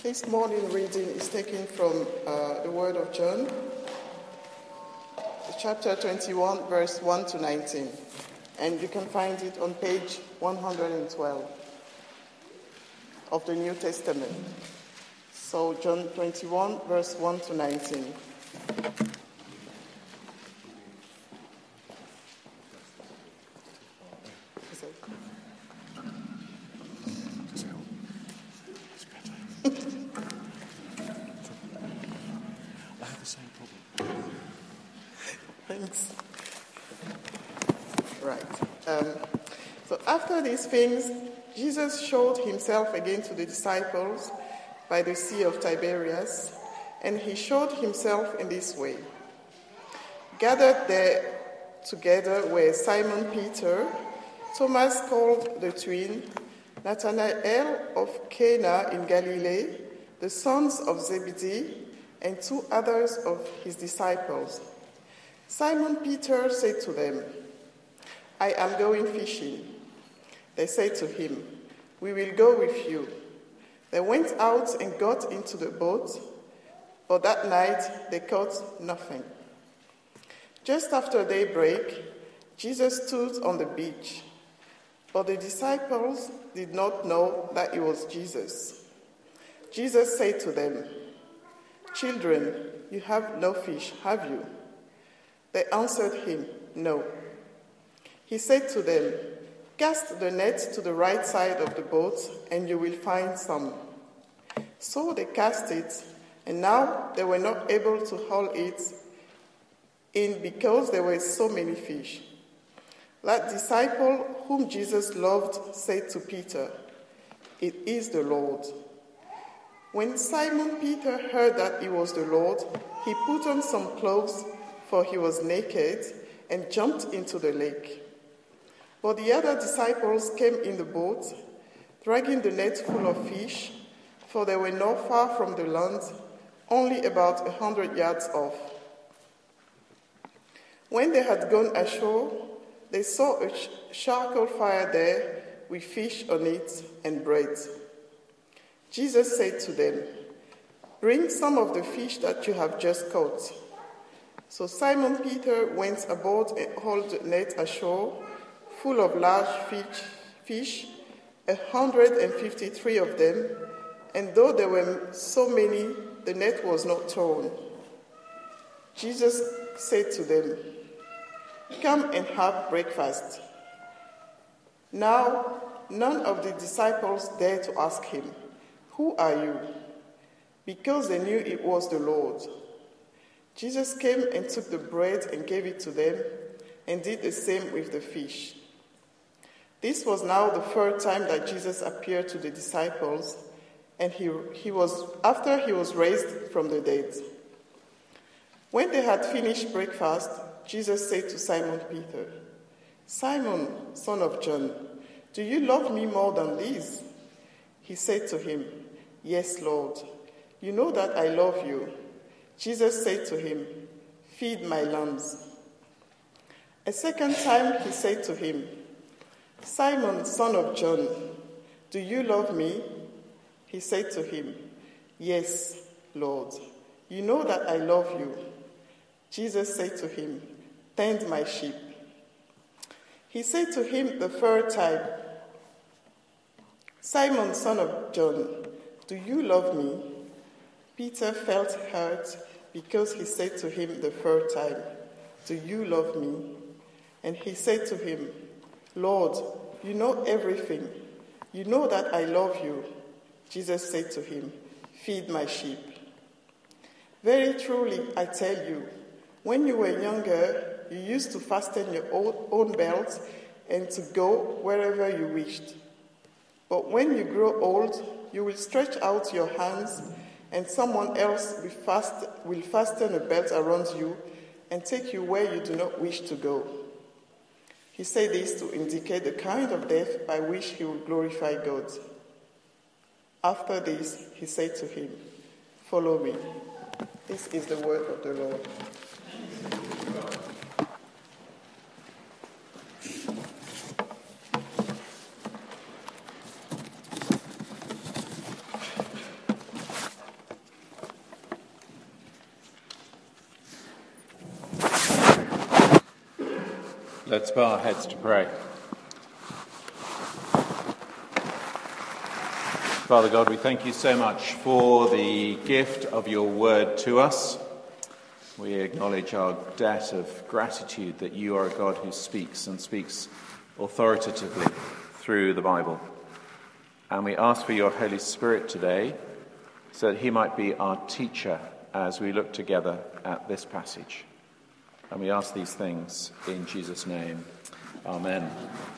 This morning reading is taken from the Word of John, chapter 21, verse 1 to 19. And you can find it on page 112 of the New Testament. So John 21, verse 1 to 19. Thanks. Right. So after these things, Jesus showed himself again to the disciples by the Sea of Tiberias, and he showed himself in this way. Gathered there together were Simon Peter, Thomas called the twin, Nathanael of Cana in Galilee, the sons of Zebedee, and two others of his disciples. Simon Peter said to them, "I am going fishing." They said to him, "We will go with you." They went out and got into the boat, but that night they caught nothing. Just after daybreak, Jesus stood on the beach, but the disciples did not know that it was Jesus. Jesus said to them, "Children, you have no fish, have you?" They answered him, "No." He said to them, "Cast the net to the right side of the boat, and you will find some." So they cast it, and now they were not able to haul it in because there were so many fish. That disciple whom Jesus loved said to Peter, "It is the Lord." When Simon Peter heard that it was the Lord, he put on some clothes, for he was naked, and jumped into the lake. But the other disciples came in the boat, dragging the net full of fish, for they were not far from the land, only about 100 yards off. When they had gone ashore, they saw a charcoal fire there with fish on it and bread. Jesus said to them, "Bring some of the fish that you have just caught." So Simon Peter went aboard and hauled the net ashore, full of large fish, 153 of them, and though there were so many, the net was not torn. Jesus said to them, "Come and have breakfast." Now, none of the disciples dared to ask him, "Who are you?" because they knew it was the Lord. Jesus came and took the bread and gave it to them, and did the same with the fish. This was now the third time that Jesus appeared to the disciples, and after he was raised from the dead. When they had finished breakfast, Jesus said to Simon Peter, "Simon, son of John, do you love me more than these?" He said to him, "Yes, Lord, you know that I love you." Jesus said to him, "Feed my lambs." A second time he said to him, "Simon, son of John, do you love me?" He said to him, "Yes, Lord, you know that I love you." Jesus said to him, "Tend my sheep." He said to him the third time, "Simon, son of John, do you love me?" Peter felt hurt because he said to him the third time, "Do you love me?" And he said to him, "Lord, you know everything. You know that I love you." Jesus said to him, "Feed my sheep." "Very truly, I tell you, when you were younger, you used to fasten your own belt and to go wherever you wished. But when you grow old, you will stretch out your hands, and someone else will fasten a belt around you and take you where you do not wish to go." He said this to indicate the kind of death by which he would glorify God. After this, he said to him, "Follow me." This is the word of the Lord. Let's bow our heads to pray. Father God, we thank you so much for the gift of your word to us. We acknowledge our debt of gratitude that you are a God who speaks and speaks authoritatively through the Bible. And we ask for your Holy Spirit today so that he might be our teacher as we look together at this passage. And we ask these things in Jesus' name. Amen.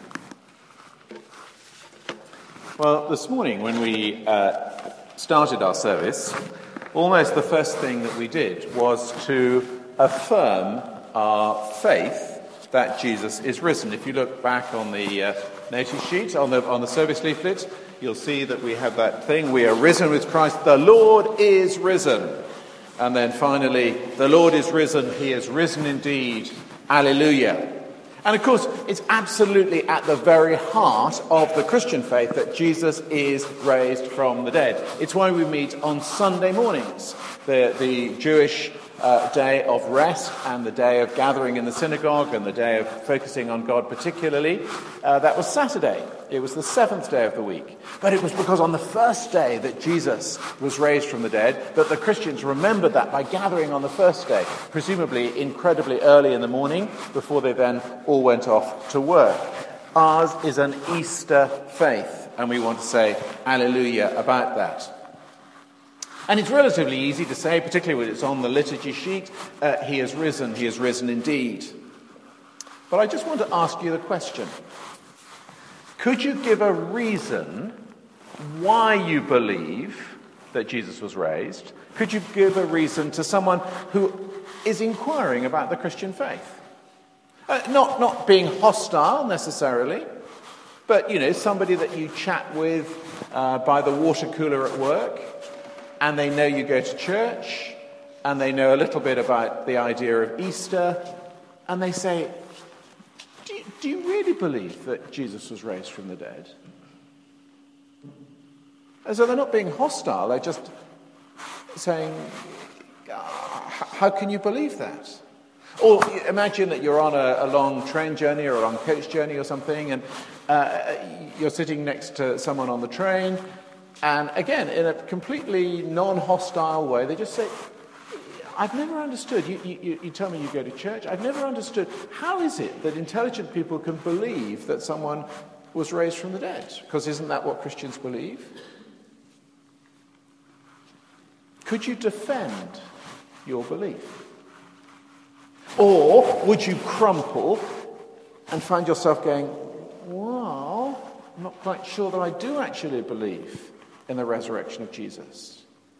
Well, this morning when we started our service, almost the first thing that we did was to affirm our faith that Jesus is risen. If you look back on the notice sheet, on the service leaflet, you'll see that we have that thing, we are risen with Christ, the Lord is risen. And then finally, the Lord is risen, he is risen indeed, alleluia. And of course, it's absolutely at the very heart of the Christian faith that Jesus is raised from the dead. It's why we meet on Sunday mornings, the Jewish day of rest and the day of gathering in the synagogue and the day of focusing on God particularly. That was Saturday. It was the seventh day of the week. But it was because on the first day that Jesus was raised from the dead that the Christians remembered that by gathering on the first day, presumably incredibly early in the morning, before they then all went off to work. Ours is an Easter faith, and we want to say alleluia about that. And it's relatively easy to say, particularly when it's on the liturgy sheet, he is risen indeed. But I just want to ask you the question. Could you give a reason why you believe that Jesus was raised? Could you give a reason to someone who is inquiring about the Christian faith? Not being hostile necessarily, but, somebody that you chat with by the water cooler at work, and they know you go to church, and they know a little bit about the idea of Easter, and they say, do you really believe that Jesus was raised from the dead? And so they're not being hostile, they're just saying, how can you believe that? Or imagine that you're on a long train journey or a long coach journey or something, and you're sitting next to someone on the train, and again, in a completely non-hostile way, they just say, I've never understood. You tell me you go to church. I've never understood. How is it that intelligent people can believe that someone was raised from the dead? Because isn't that what Christians believe? Could you defend your belief? Or would you crumple and find yourself going, well, I'm not quite sure that I do actually believe in the resurrection of Jesus?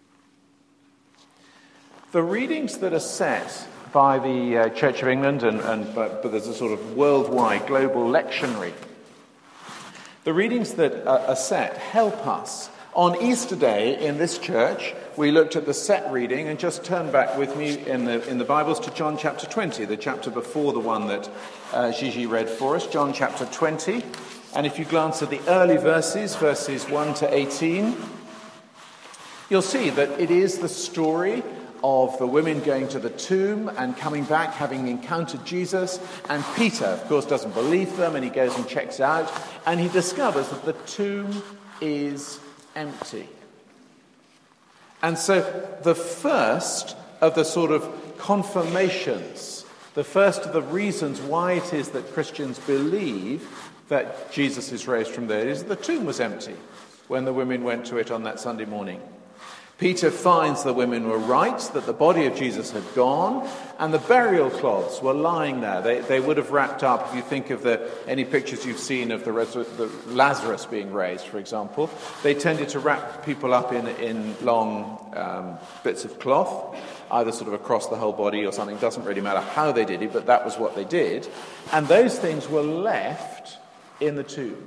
The readings that are set by the Church of England, but there's a sort of worldwide, global lectionary, the readings that are set help us. On Easter Day in this church, we looked at the set reading, and just turn back with me in the Bibles to John chapter 20, the chapter before the one that Gigi read for us, John chapter 20. And if you glance at the early verses 1 to 18, you'll see that it is the story of the women going to the tomb and coming back having encountered Jesus. And Peter, of course, doesn't believe them, and he goes and checks out, and he discovers that the tomb is empty. And so the first of the sort of confirmations, the first of the reasons why it is that Christians believe that Jesus is raised from the dead is that the tomb was empty when the women went to it on that Sunday morning. Peter finds the women were right, that the body of Jesus had gone, and the burial cloths were lying there. They would have wrapped up, if you think of any pictures you've seen of the Lazarus being raised, for example, they tended to wrap people up in long bits of cloth, either sort of across the whole body or something. It doesn't really matter how they did it, but that was what they did. And those things were left in the tomb.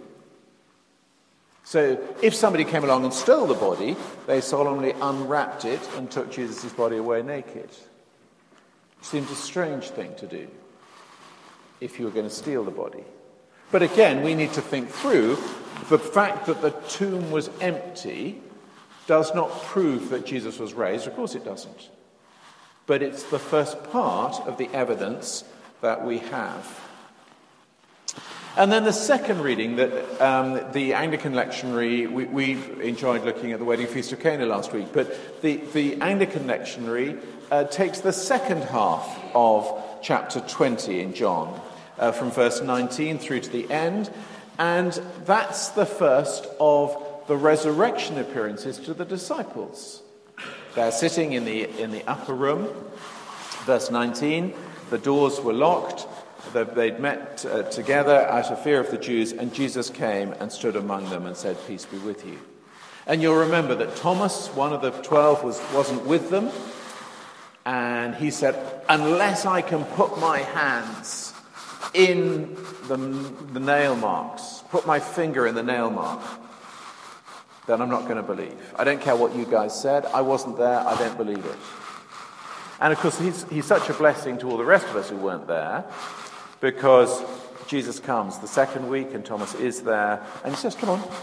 So if somebody came along and stole the body, they solemnly unwrapped it and took Jesus' body away naked. It seems a strange thing to do if you were going to steal the body. But again, we need to think through the fact that the tomb was empty does not prove that Jesus was raised. Of course it doesn't. But it's the first part of the evidence that we have. And then the second reading, that the Anglican lectionary, we enjoyed looking at the wedding feast of Cana last week, but the Anglican lectionary takes the second half of chapter 20 in John, from verse 19 through to the end, and that's the first of the resurrection appearances to the disciples. They're sitting in the upper room, verse 19, the doors were locked. They'd met together out of fear of the Jews, and Jesus came and stood among them and said, "Peace be with you." And you'll remember that Thomas, one of the 12, wasn't with them, and he said, "Unless I can put my hands in the nail marks, put my finger in the nail mark, then I'm not going to believe. I don't care what you guys said. I wasn't there. I don't believe it." And of course, he's such a blessing to all the rest of us who weren't there, because Jesus comes the second week and Thomas is there, and he says, "Come on,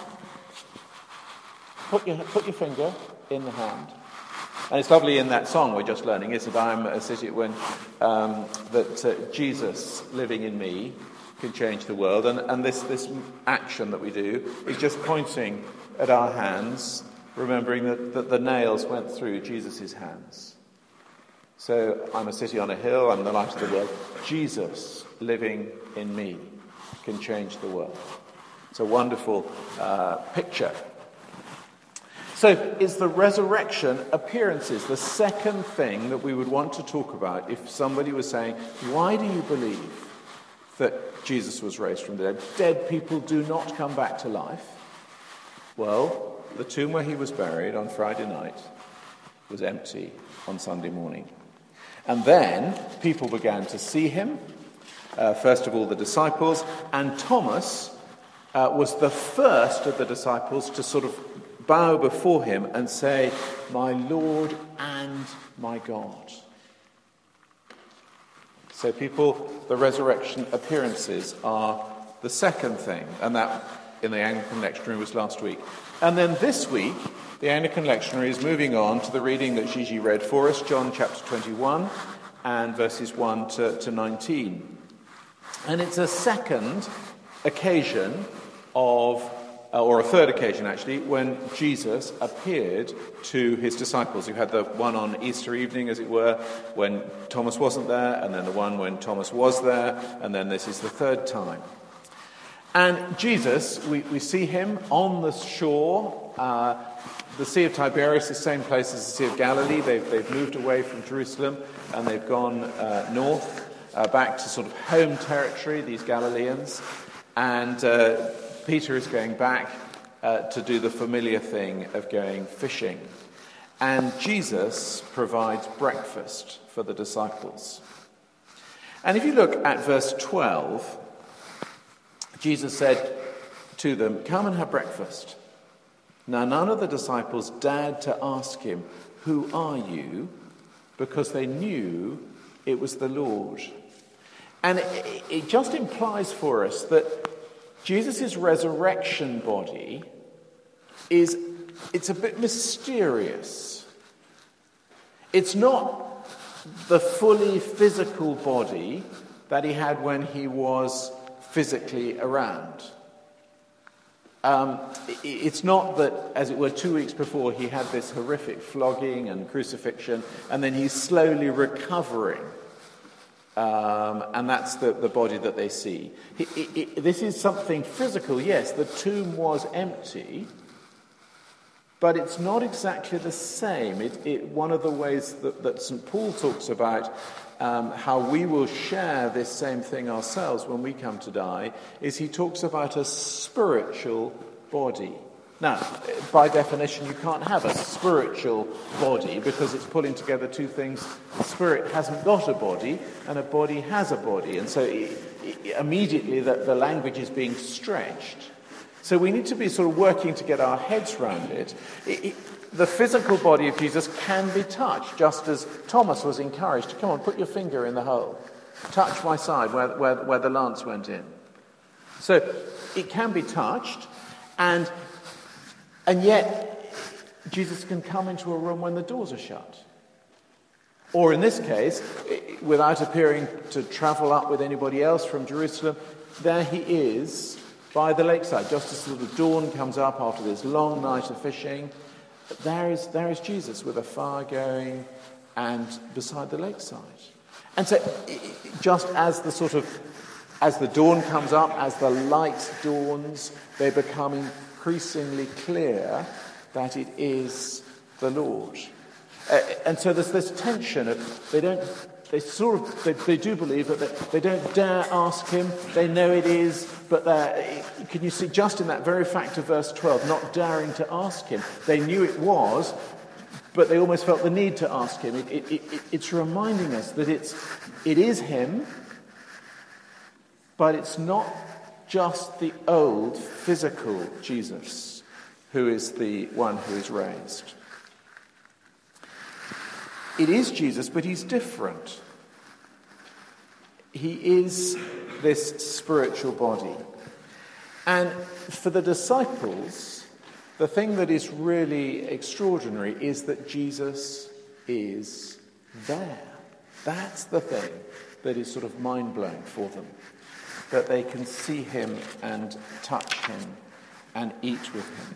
put your finger in the hand." And it's lovely in that song we're just learning, isn't it? I'm a city when that Jesus living in me can change the world, and this action that we do is just pointing at our hands, remembering that the nails went through Jesus' hands. So I'm a city on a hill, I'm the light of the world. Jesus living in me can change the world. It's a wonderful picture. So it's the resurrection appearances, the second thing that we would want to talk about if somebody was saying, "Why do you believe that Jesus was raised from the dead? Dead people do not come back to life." Well, the tomb where he was buried on Friday night was empty on Sunday morning. And then people began to see him, first of all the disciples, and Thomas was the first of the disciples to sort of bow before him and say, "My Lord and my God." So the resurrection appearances are the second thing, and that in the Anglican lectionary was last week. And then this week, the Anglican lectionary is moving on to the reading that Gigi read for us, John chapter 21 and verses 1 to 19. And it's a second occasion or a third occasion actually, when Jesus appeared to his disciples. You had the one on Easter evening, as it were, when Thomas wasn't there, and then the one when Thomas was there, and then this is the third time. And Jesus, we see him on the shore, the Sea of Tiberias, the same place as the Sea of Galilee. They've moved away from Jerusalem, and they've gone north, back to sort of home territory, these Galileans. And Peter is going back to do the familiar thing of going fishing. And Jesus provides breakfast for the disciples. And if you look at verse 12, Jesus said to them, "Come and have breakfast." Now none of the disciples dared to ask him, "Who are you?" because they knew it was the Lord. And it just implies for us that Jesus' resurrection body it's a bit mysterious. It's not the fully physical body that he had when he was physically around. It's not that, as it were, 2 weeks before he had this horrific flogging and crucifixion, and then he's slowly recovering. And that's the body that they see. This is something physical, yes, the tomb was empty, but it's not exactly the same. One of the ways that St. Paul talks about how we will share this same thing ourselves when we come to die is he talks about a spiritual body. Now, by definition, you can't have a spiritual body because it's pulling together two things. The spirit hasn't got a body, and a body has a body. And so immediately the language is being stretched. So we need to be sort of working to get our heads around it. The physical body of Jesus can be touched, just as Thomas was encouraged to, "Come on, put your finger in the hole. Touch my side where the lance went in." So it can be touched, and yet, Jesus can come into a room when the doors are shut. Or in this case, without appearing to travel up with anybody else from Jerusalem, there he is by the lakeside, just as sort of dawn comes up after this long night of fishing. There is Jesus with a fire going and beside the lakeside. And so just as the dawn comes up, as the light dawns, they become increasingly clear that it is the Lord. And so there's this tension of they do believe, but they don't dare ask him. They know it is, but can you see just in that very fact of verse 12, not daring to ask him? They knew it was, but they almost felt the need to ask him. It's reminding us that it is him, but it's not just the old physical Jesus who is the one who is raised. It is Jesus, but he's different. He is this spiritual body. And for the disciples, the thing that is really extraordinary is that Jesus is there. That's the thing that is sort of mind-blowing for them. That they can see him and touch him and eat with him.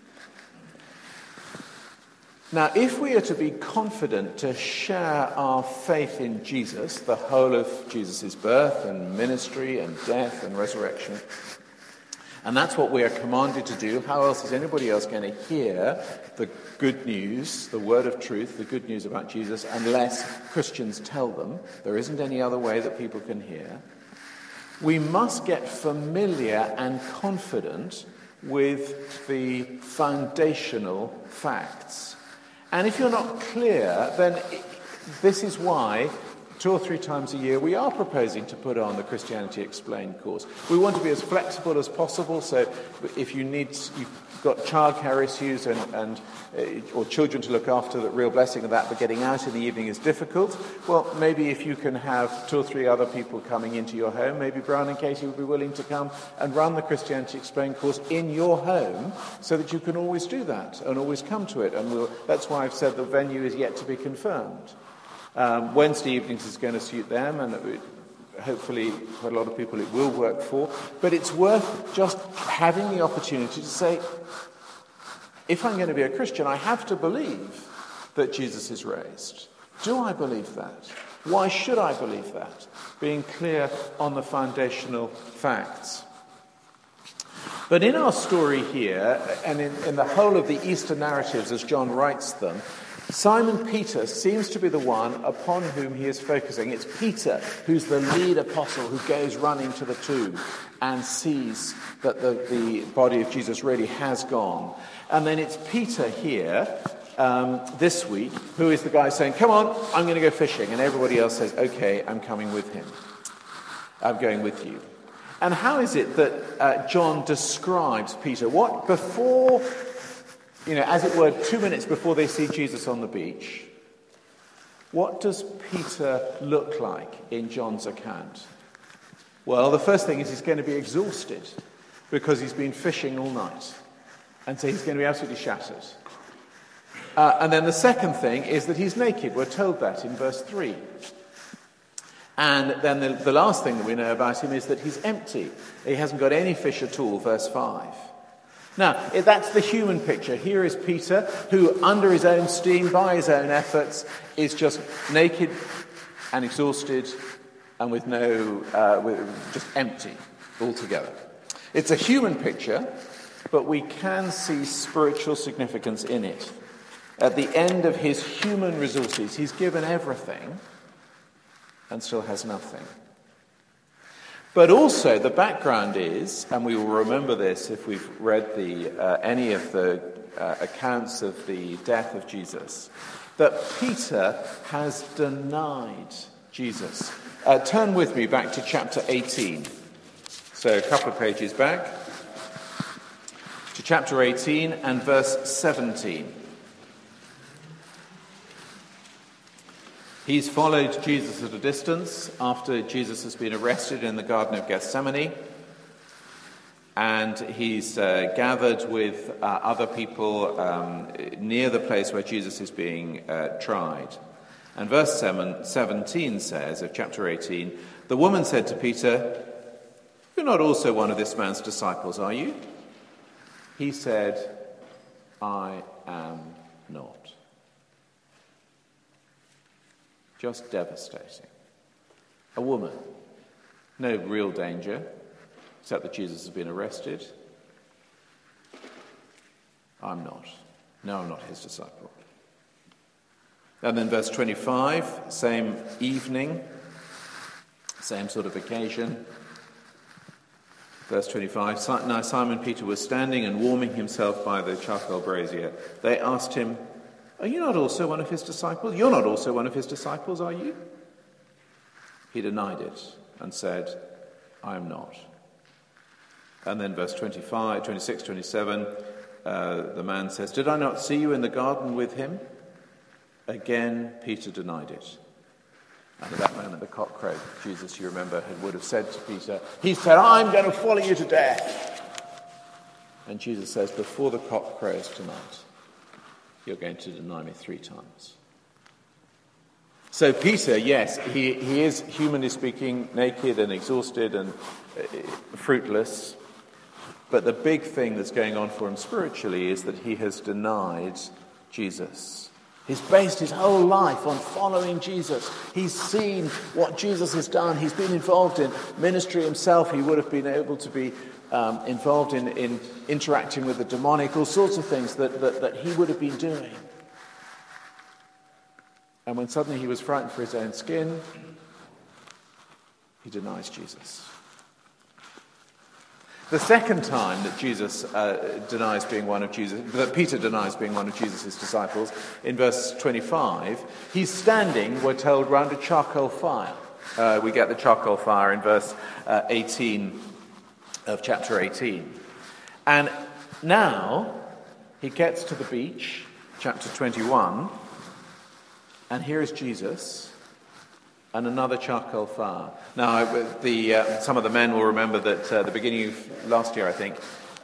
Now, if we are to be confident to share our faith in Jesus, the whole of Jesus' birth and ministry and death and resurrection, and that's what we are commanded to do, how else is anybody else going to hear the good news, the word of truth, the good news about Jesus, unless Christians tell them? There isn't any other way that people can hear. We must get familiar and confident with the foundational facts. And if you're not clear, then this is why 2 or 3 times a year we are proposing to put on the Christianity Explained course. We want to be as flexible as possible, so if you've got childcare issues or children to look after, the real blessing of that, but getting out in the evening is difficult, well, maybe if you can have 2 or 3 other people coming into your home, maybe Brian and Katie would be willing to come and run the Christianity Explained course in your home so that you can always do that and always come to it. And that's why I've said the venue is yet to be confirmed. Wednesday evenings is going to suit them, and hopefully quite a lot of people it will work for. But it's worth just having the opportunity to say, if I'm going to be a Christian, I have to believe that Jesus is raised. Do I believe that? Why should I believe that? Being clear on the foundational facts. But in our story here, and in the whole of the Easter narratives as John writes them, Simon Peter seems to be the one upon whom he is focusing. It's Peter who's the lead apostle who goes running to the tomb and sees that the body of Jesus really has gone. And then it's Peter here this week who is the guy saying, come on, I'm going to go fishing. And everybody else says, okay, I'm coming with him. I'm going with you. And how is it that John describes Peter? What before... as it were, 2 minutes before they see Jesus on the beach, what does Peter look like in John's account? Well, the first thing is he's going to be exhausted because he's been fishing all night. And so he's going to be absolutely shattered. And then the second thing is that he's naked. We're told that in verse 3. And then the last thing that we know about him is that he's empty. He hasn't got any fish at all, verse 5. Now, that's the human picture. Here is Peter, who, under his own steam, by his own efforts, is just naked and exhausted and with just empty altogether. It's a human picture, but we can see spiritual significance in it. At the end of his human resources, he's given everything and still has nothing. But also the background is, and we will remember this if we've read any of the accounts of the death of Jesus, that Peter has denied Jesus. Turn with me back to chapter 18. So a couple of pages back to chapter 18 and verse 17. He's followed Jesus at a distance after Jesus has been arrested in the Garden of Gethsemane, and he's gathered with other people near the place where Jesus is being tried. And verse 17 says of chapter 18, the woman said to Peter, "You're not also one of this man's disciples, are you?" He said, "I am not." Just devastating. A woman, no real danger, except that Jesus has been arrested. I'm not. No, I'm not his disciple. And then verse 25, same evening, same sort of occasion. Verse 25, now Simon Peter was standing and warming himself by the charcoal brazier. They asked him, "Are you not also one of his disciples? You're not also one of his disciples, are you?" He denied it and said, "I am not." And then verse 25, 26, 27, the man says, "Did I not see you in the garden with him?" Again, Peter denied it. And at that moment the cock crowed. Jesus, you remember, would have said to Peter, he said, "I'm going to follow you to death." And Jesus says, "Before the cock crows tonight, you're going to deny me 3 times. So Peter, yes, he is, humanly speaking, naked and exhausted and fruitless. But the big thing that's going on for him spiritually is that he has denied Jesus. He's based his whole life on following Jesus. He's seen what Jesus has done. He's been involved in ministry himself. He would have been able to be involved in interacting with the demonic, all sorts of things that he would have been doing. And when suddenly he was frightened for his own skin, he denies Jesus. The second time that Peter denies being one of Jesus' disciples, in verse 25, he's standing, we're told, round a charcoal fire. We get the charcoal fire in verse 18 of chapter 18. And now he gets to the beach, chapter 21, and here is Jesus and another charcoal fire. Now, some of the men will remember that at the beginning of last year, I think,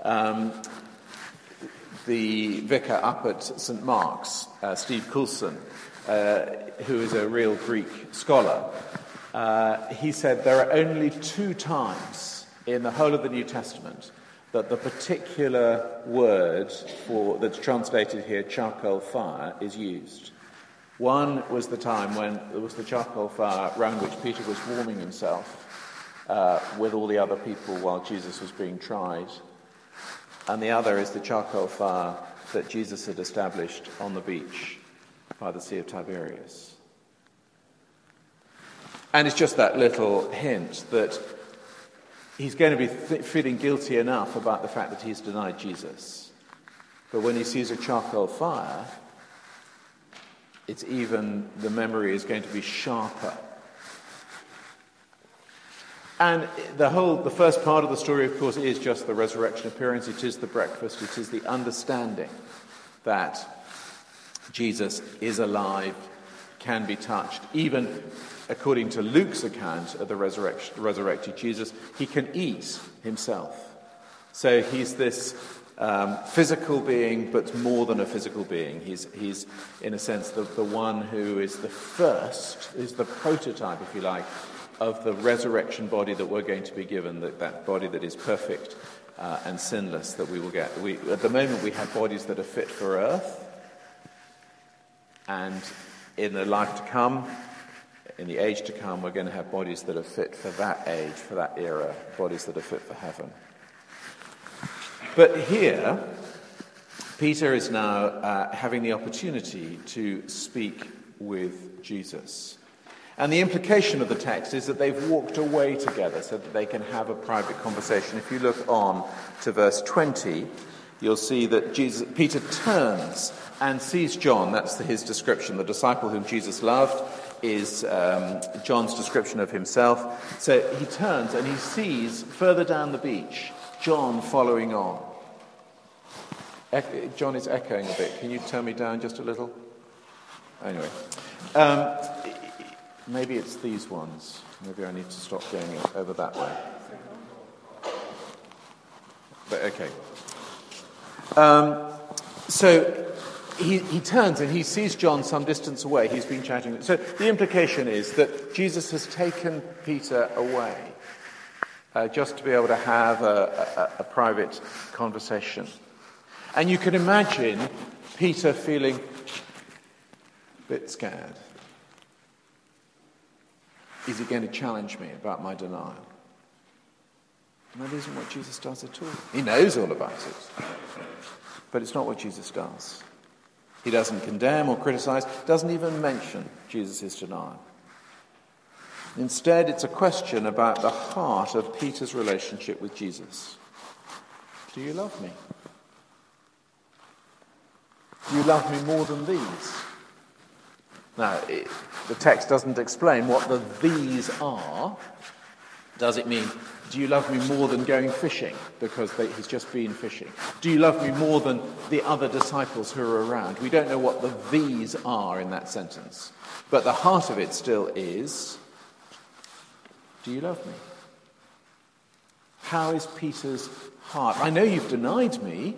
the vicar up at St. Mark's, Steve Coulson, who is a real Greek scholar, he said there are only 2 times in the whole of the New Testament that the particular word that's translated here, charcoal fire, is used. One was the time when there was the charcoal fire around which Peter was warming himself with all the other people while Jesus was being tried. And the other is the charcoal fire that Jesus had established on the beach by the Sea of Tiberias. And it's just that little hint that he's going to be feeling guilty enough about the fact that he's denied Jesus. But when he sees a charcoal fire, the memory is going to be sharper. And the first part of the story, of course, is just the resurrection appearance. It is the breakfast. It is the understanding that Jesus is alive, can be touched. Even according to Luke's account of the resurrected Jesus, he can eat himself. So he's this physical being, but more than a physical being. He's in a sense, the one who is the first, is the prototype, if you like, of the resurrection body that we're going to be given, that body that is perfect and sinless that we will get. At the moment, we have bodies that are fit for earth, and in the life to come, in the age to come, we're going to have bodies that are fit for that age, for that era, bodies that are fit for heaven. But here, Peter is now having the opportunity to speak with Jesus. And the implication of the text is that they've walked away together so that they can have a private conversation. If you look on to verse 20, you'll see that Peter turns and sees John. That's his description. The disciple whom Jesus loved is John's description of himself. So he turns and he sees further down the beach John following on. John is echoing a bit. Can you turn me down just a little? Anyway. Maybe it's these ones. Maybe I need to stop going over that way. But okay. So he turns and he sees John some distance away. He's been chatting. So the implication is that Jesus has taken Peter away. just to be able to have a private conversation. And you can imagine Peter feeling a bit scared. Is he going to challenge me about my denial? And that isn't what Jesus does at all. He knows all about it. But it's not what Jesus does. He doesn't condemn or criticize, doesn't even mention Jesus' denial. Instead, it's a question about the heart of Peter's relationship with Jesus. Do you love me? Do you love me more than these? Now, the text doesn't explain what the these are. Does it mean, do you love me more than going fishing because he's just been fishing? Do you love me more than the other disciples who are around? We don't know what the these are in that sentence. But the heart of it still is, do you love me? How is Peter's heart? I know you've denied me,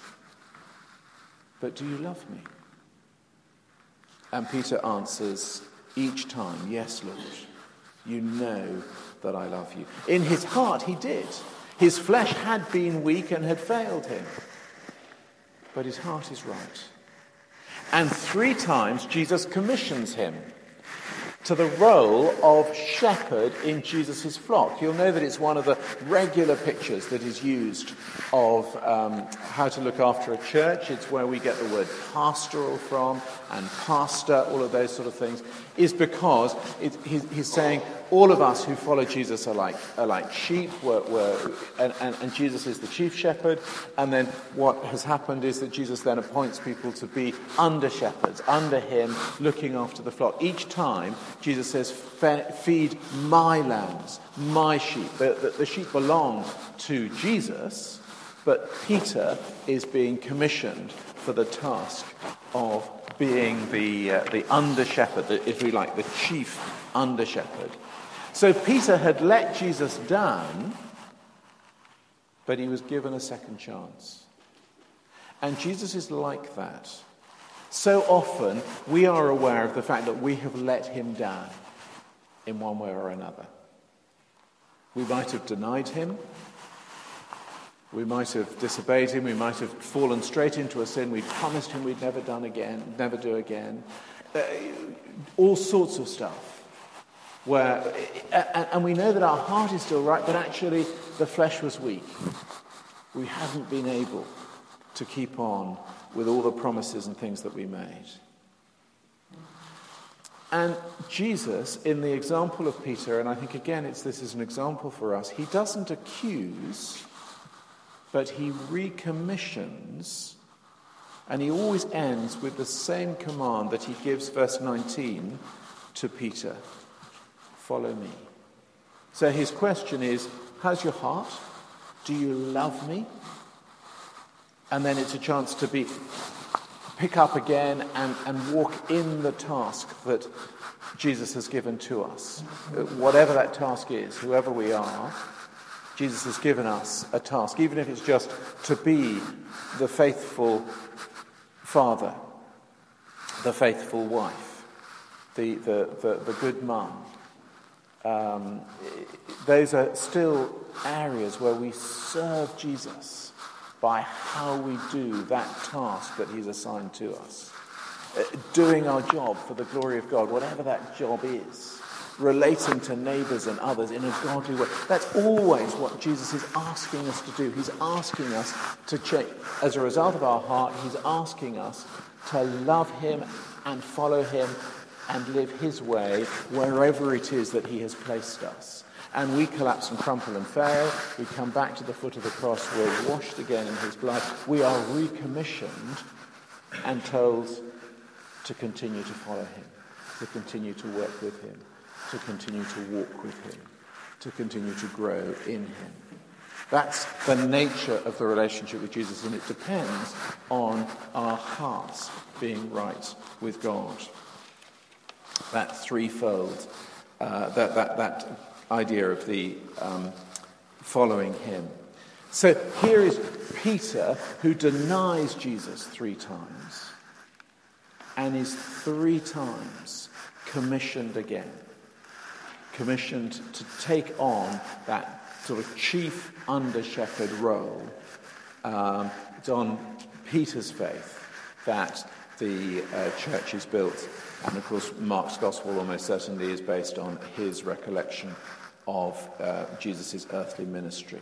but do you love me? And Peter answers each time, yes, Lord, you know that I love you. In his heart, he did. His flesh had been weak and had failed him. But his heart is right. And 3 times Jesus commissions him to the role of shepherd in Jesus' flock. You'll know that it's one of the regular pictures that is used of how to look after a church. It's where we get the word pastoral from, and pastor, all of those sort of things, is because he's saying all of us who follow Jesus are like sheep, and Jesus is the chief shepherd. And then what has happened is that Jesus then appoints people to be under shepherds, under him, looking after the flock. Each time, Jesus says, feed my lambs, my sheep. The sheep belong to Jesus, but Peter is being commissioned for the task of being the under shepherd, if we like, the chief under shepherd. So Peter had let Jesus down, but he was given a second chance. And Jesus is like that. So often we are aware of the fact that we have let him down in one way or another. We might have denied him. We might have disobeyed him. We might have fallen straight into a sin we'd promised him we'd never do again. All sorts of stuff. And we know that our heart is still right, but actually the flesh was weak. We haven't been able to keep on with all the promises and things that we made. And Jesus, in the example of Peter, and I think again this is an example for us, he doesn't accuse, but he recommissions, and he always ends with the same command that he gives, verse 19, to Peter. Follow me. So his question is, how's your heart? Do you love me? And then it's a chance to pick up again and walk in the task that Jesus has given to us. Whatever that task is, whoever we are, Jesus has given us a task, even if it's just to be the faithful father, the faithful wife, the good mum. Those are still areas where we serve Jesus by how we do that task that he's assigned to us. Doing our job for the glory of God, whatever that job is. Relating to neighbours and others in a godly way. That's always what Jesus is asking us to do. He's asking us to change. As a result of our heart, he's asking us to love him and follow him and live his way wherever it is that he has placed us. And we collapse and crumple and fail. We come back to the foot of the cross. We're washed again in his blood. We are recommissioned and told to continue to follow him, to continue to work with him, to continue to walk with him, to continue to grow in him. That's the nature of the relationship with Jesus, and it depends on our hearts being right with God. That threefold, that idea of the following him. So here is Peter, who denies Jesus 3 times and is 3 times commissioned again. Commissioned to take on that sort of chief under-shepherd role. It's on Peter's faith that the church is built. And of course, Mark's gospel almost certainly is based on his recollection of Jesus' earthly ministry.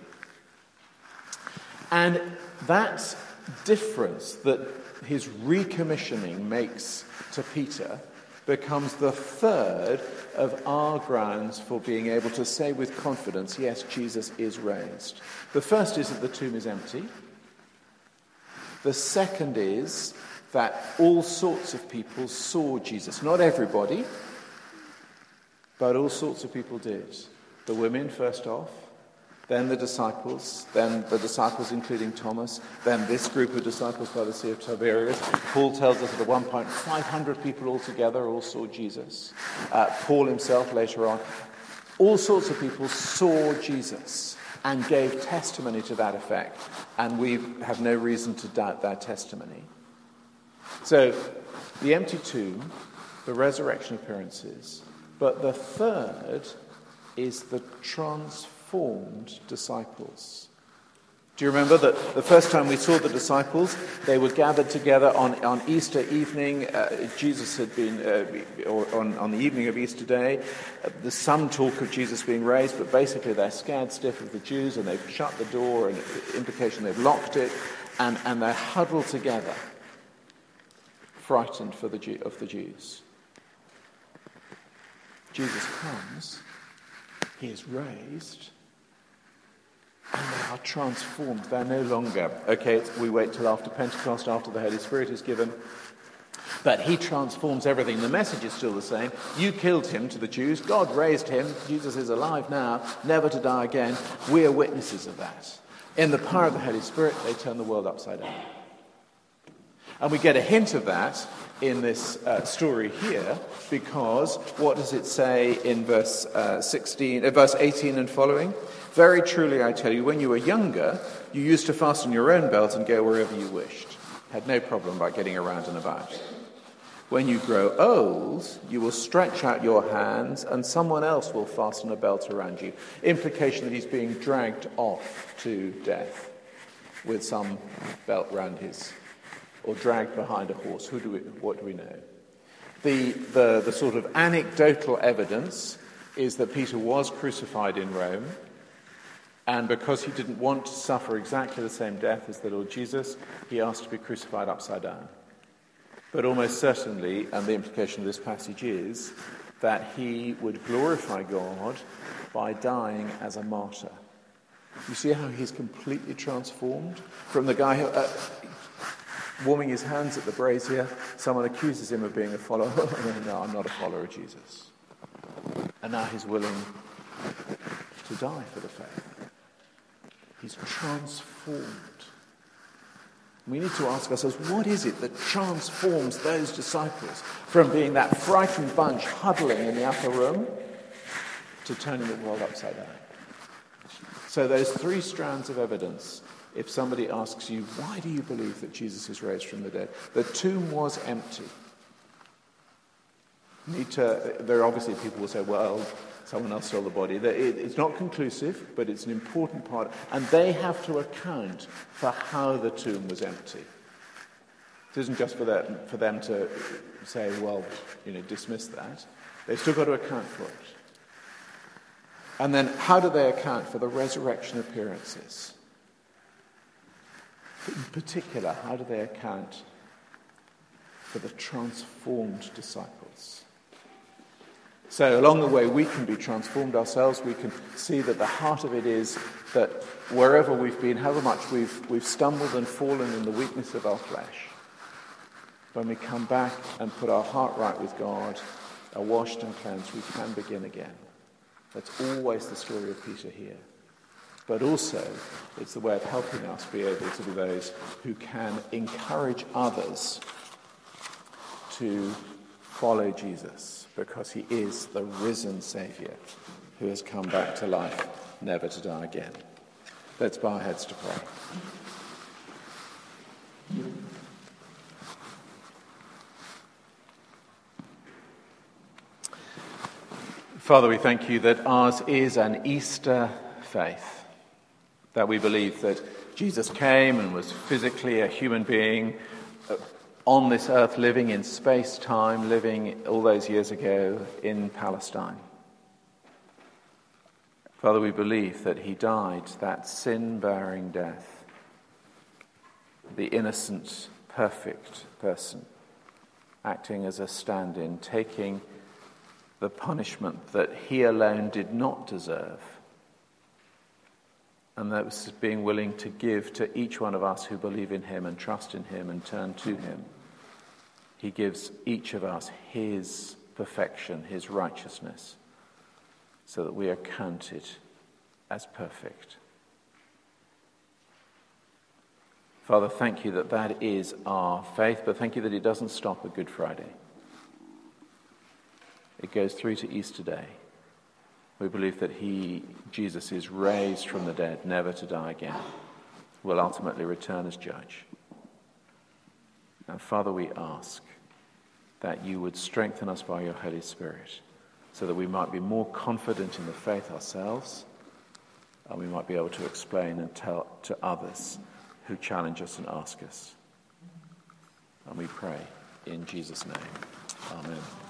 And that difference that his recommissioning makes to Peter becomes the third of our grounds for being able to say with confidence, yes, Jesus is raised. The first is that the tomb is empty. The second is that all sorts of people saw Jesus. Not everybody, but all sorts of people did. The women first off, then the disciples including Thomas, then this group of disciples by the Sea of Tiberias. Paul tells us that at one point 500 people altogether all saw Jesus. Paul himself later on. All sorts of people saw Jesus and gave testimony to that effect, and we have no reason to doubt that testimony. So, the empty tomb, the resurrection appearances, but the third is the transformed disciples. Do you remember that the first time we saw the disciples, they were gathered together on Easter evening. Jesus had been, on the evening of Easter Day. There's some talk of Jesus being raised, but basically they're scared stiff of the Jews, and they've shut the door, and the implication they've locked it, and they're huddled together, frightened of the Jews. Jesus comes, he is raised, and they are transformed. They're no longer, we wait till after Pentecost, after the Holy Spirit is given, but he transforms everything. The message is still the same. You killed him to the Jews. God raised him. Jesus is alive now, never to die again. We are witnesses of that. In the power of the Holy Spirit, they turn the world upside down. And we get a hint of that in this story here, because what does it say in verse 18 and following? Very truly, I tell you, when you were younger, you used to fasten your own belt and go wherever you wished. Had no problem about getting around and about. When you grow old, you will stretch out your hands and someone else will fasten a belt around you. Implication that he's being dragged off to death with some belt round his, or dragged behind a horse. What do we know? The sort of anecdotal evidence is that Peter was crucified in Rome, and because he didn't want to suffer exactly the same death as the Lord Jesus, he asked to be crucified upside down. But almost certainly, and the implication of this passage is, that he would glorify God by dying as a martyr. You see how he's completely transformed? From the guy who, warming his hands at the brazier, someone accuses him of being a follower. No, I'm not a follower of Jesus. And now he's willing to die for the faith. He's transformed. We need to ask ourselves, what is it that transforms those disciples from being that frightened bunch huddling in the upper room to turning the world upside down? So those three strands of evidence, if somebody asks you, why do you believe that Jesus is raised from the dead? The tomb was empty. There are obviously people will say, well, someone else stole the body. It's not conclusive, but it's an important part. And they have to account for how the tomb was empty. It isn't just for them to say, well, dismiss that. They've still got to account for it. And then how do they account for the resurrection appearances? In particular, how do they account for the transformed disciples? So along the way, we can be transformed ourselves. We can see that the heart of it is that wherever we've been, however much we've stumbled and fallen in the weakness of our flesh, when we come back and put our heart right with God, are washed and cleansed, we can begin again. That's always the story of Peter here. But also, it's the way of helping us be able to be those who can encourage others to follow Jesus, because he is the risen Saviour who has come back to life, never to die again. Let's bow our heads to pray. Father, we thank you that ours is an Easter faith, that we believe that Jesus came and was physically a human being on this earth, living in space-time, living all those years ago in Palestine. Father, we believe that he died that sin-bearing death, the innocent, perfect person, acting as a stand-in, taking the punishment that he alone did not deserve, and that was being willing to give to each one of us who believe in him and trust in him and turn to him. He gives each of us his perfection, his righteousness, so that we are counted as perfect. Father, thank you that that is our faith, but thank you that it doesn't stop at Good Friday. It goes through to Easter Day. We believe that Jesus is raised from the dead, never to die again, will ultimately return as judge. And Father, we ask that you would strengthen us by your Holy Spirit so that we might be more confident in the faith ourselves, and we might be able to explain and tell to others who challenge us and ask us. And we pray in Jesus' name. Amen.